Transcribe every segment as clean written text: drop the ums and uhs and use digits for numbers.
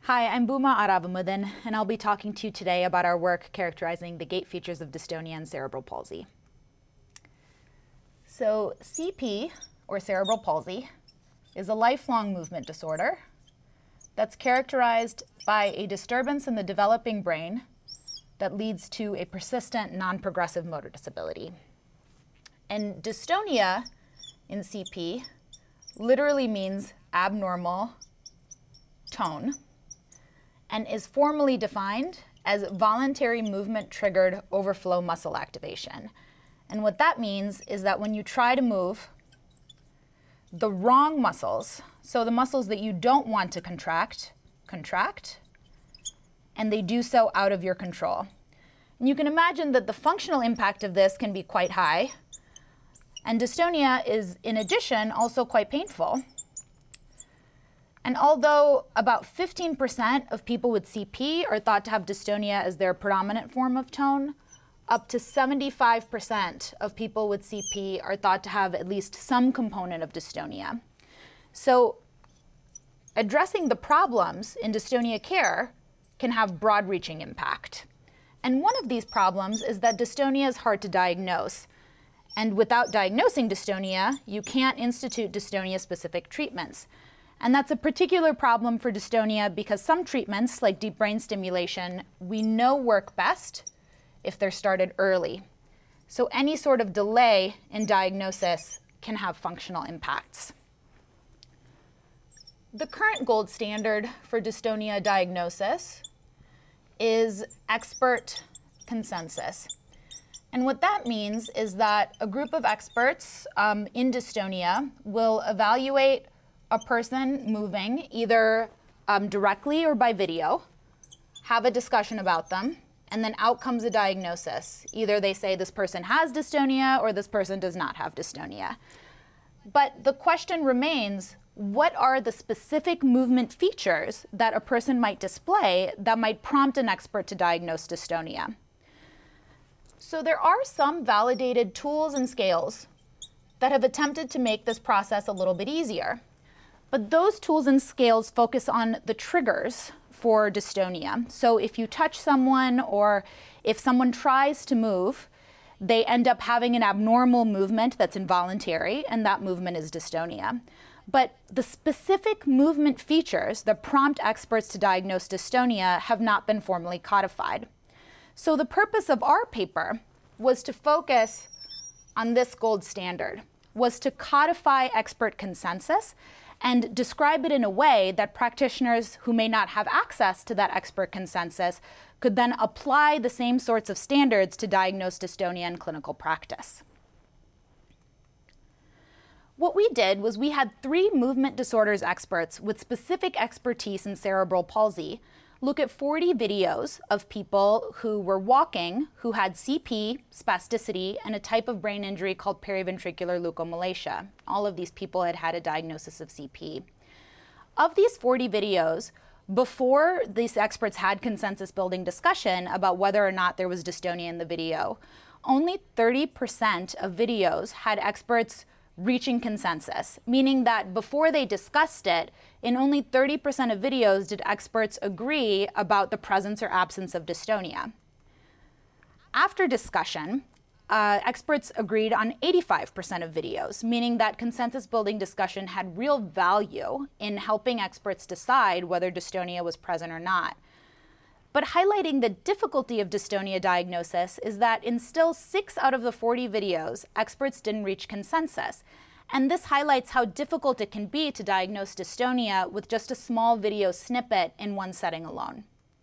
Hi, I'm Buma Aravamuddin, and I'll be talking to you today about our work characterizing the gait features of dystonia and cerebral palsy. So CP, or cerebral palsy, is a lifelong movement disorder that's characterized by a disturbance in the developing brain that leads to a persistent non-progressive motor disability. And dystonia in CP literally means abnormal tone, and is formally defined as voluntary movement-triggered overflow muscle activation. And what that means is that when you try to move, the wrong muscles, so the muscles that you don't want to contract, contract, and they do so out of your control. And you can imagine that the functional impact of this can be quite high, and dystonia is, in addition, also quite painful. And although about 15% of people with CP are thought to have dystonia as their predominant form of tone, up to 75% of people with CP are thought to have at least some component of dystonia. So addressing the problems in dystonia care can have broad-reaching impact. And one of these problems is that dystonia is hard to diagnose. And without diagnosing dystonia, you can't institute dystonia-specific treatments. And that's a particular problem for dystonia because some treatments, like deep brain stimulation, we know work best if they're started early. So any sort of delay in diagnosis can have functional impacts. The current gold standard for dystonia diagnosis is expert consensus. And what that means is that a group of experts in dystonia will evaluate a person moving either directly or by video, have a discussion about them, and then out comes a diagnosis. Either they say this person has dystonia or this person does not have dystonia. But the question remains, what are the specific movement features that a person might display that might prompt an expert to diagnose dystonia? So there are some validated tools and scales that have attempted to make this process a little bit easier. But those tools and scales focus on the triggers for dystonia. So if you touch someone or if someone tries to move, they end up having an abnormal movement that's involuntary, and that movement is dystonia. But the specific movement features that prompt experts to diagnose dystonia have not been formally codified. So the purpose of our paper was to focus on this gold standard, was to codify expert consensus and describe it in a way that practitioners who may not have access to that expert consensus could then apply the same sorts of standards to diagnose dystonia in clinical practice. What we did was we had 3 movement disorders experts with specific expertise in cerebral palsy look at 40 videos of people who were walking, who had CP, spasticity, and a type of brain injury called periventricular leukomalacia. All of these people had had a diagnosis of CP. Of these 40 videos, before these experts had consensus-building discussion about whether or not there was dystonia in the video, only 30% of videos had experts reaching consensus, meaning that before they discussed it, in only 30% of videos did experts agree about the presence or absence of dystonia. After discussion, experts agreed on 85% of videos, meaning that consensus-building discussion had real value in helping experts decide whether dystonia was present or not. But highlighting the difficulty of dystonia diagnosis is that in still 6 out of the 40 videos, experts didn't reach consensus. And this highlights how difficult it can be to diagnose dystonia with just a small video snippet in one setting alone.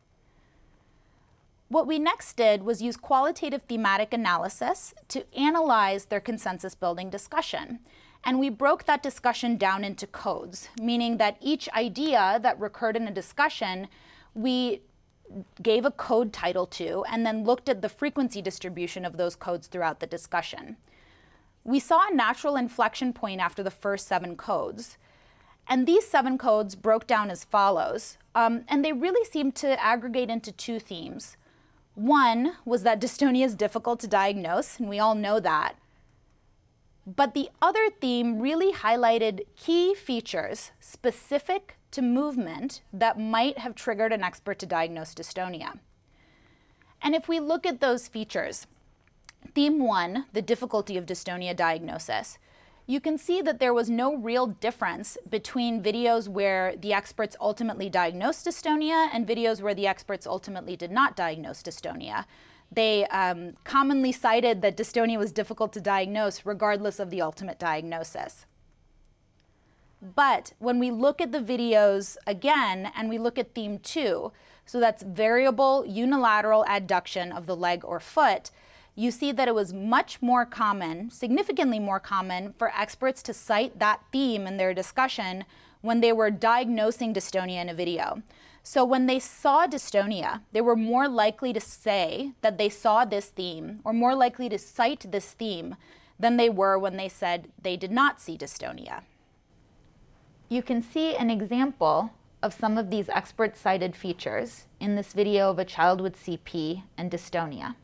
What we next did was use qualitative thematic analysis to analyze their consensus-building discussion. And we broke that discussion down into codes, meaning that each idea that recurred in a discussion, we gave a code title to, and then looked at the frequency distribution of those codes throughout the discussion. We saw a natural inflection point after the first 7 codes. And these 7 codes broke down as follows. And they really seemed to aggregate into 2 themes. One was that dystonia is difficult to diagnose, and we all know that. But the other theme really highlighted key features specific to movement that might have triggered an expert to diagnose dystonia. And if we look at those features, theme 1, the difficulty of dystonia diagnosis, you can see that there was no real difference between videos where the experts ultimately diagnosed dystonia and videos where the experts ultimately did not diagnose dystonia. They commonly cited that dystonia was difficult to diagnose regardless of the ultimate diagnosis. But when we look at the videos again and we look at theme 2, so that's variable unilateral adduction of the leg or foot, you see that it was much more common, significantly more common, for experts to cite that theme in their discussion when they were diagnosing dystonia in a video. So when they saw dystonia, they were more likely to say that they saw this theme, or more likely to cite this theme, than they were when they said they did not see dystonia. You can see an example of some of these expert-cited features in this video of a child with CP and dystonia.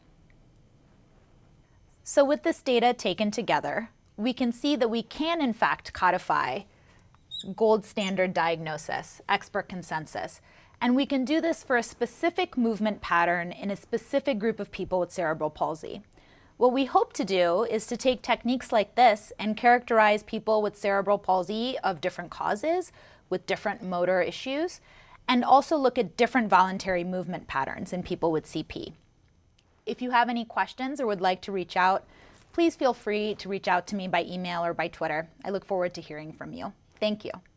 So with this data taken together, we can see that we can in fact codify gold standard diagnosis, expert consensus, and we can do this for a specific movement pattern in a specific group of people with cerebral palsy. What we hope to do is to take techniques like this and characterize people with cerebral palsy of different causes, with different motor issues, and also look at different voluntary movement patterns in people with CP. If you have any questions or would like to reach out, please feel free to reach out to me by email or by Twitter. I look forward to hearing from you. Thank you.